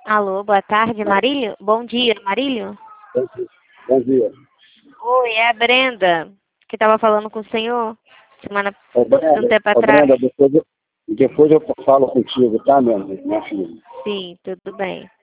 Alô, boa tarde, Marílio? Bom dia, Marílio? Bom dia. Bom dia. Oi, é a Brenda, que estava falando com o senhor um tempo Ô, atrás. Brenda, depois eu falo contigo, tá, minha filha? Sim, tudo bem.